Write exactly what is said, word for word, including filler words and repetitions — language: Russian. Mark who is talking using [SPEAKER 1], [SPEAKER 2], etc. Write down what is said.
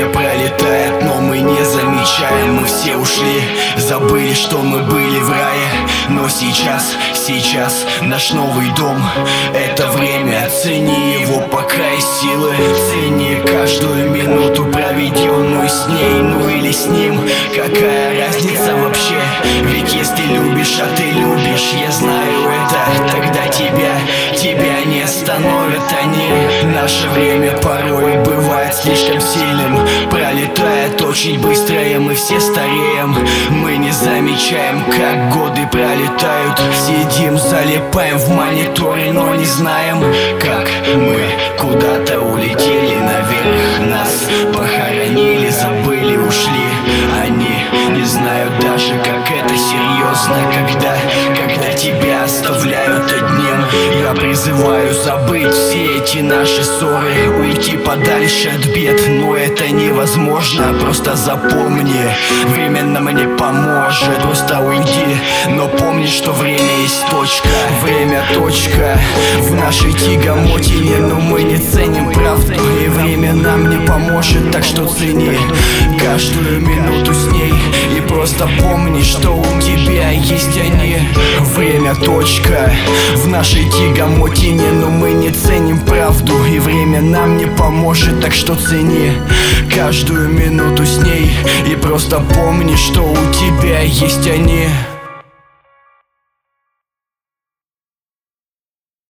[SPEAKER 1] время пролетает, но мы не замечаем. Мы все ушли, забыли, что мы были в рае. Но сейчас, сейчас наш новый дом. Это время, цени его пока есть силы. Цени каждую минуту, проведенную с ней, ну или с ним. Какая разница вообще? Ведь если любишь, а ты любишь, я знаю это, тогда тебя, тебя не остановят они. Наше время порой бывает слишком сильным, пролетает очень быстро, и мы все стареем. Мы не замечаем, как годы пролетают. Сидим, залипаем в мониторе, но не знаем, как мы куда-то улетели наверх. Нас похоронили, забыли, ушли. Они не знают даже, как это серьезно, когда, когда тебя оставляют одним. Я призываю забыть все эти наши ссоры, уйти подальше от бед, но это невозможно. Просто запомни, время нам не поможет. Просто уйди, но помни, что время есть точка. Время точка в нашей тягомотине, но мы не ценим правду, и время нам не поможет. Так что цени каждую минуту с ней, и просто помни, что у тебя есть они. Время точка в нашей тягомотине, но мы не ценим правду, и время нам не поможет. Так что цени каждую минуту с ней, и просто помни, что у тебя есть они.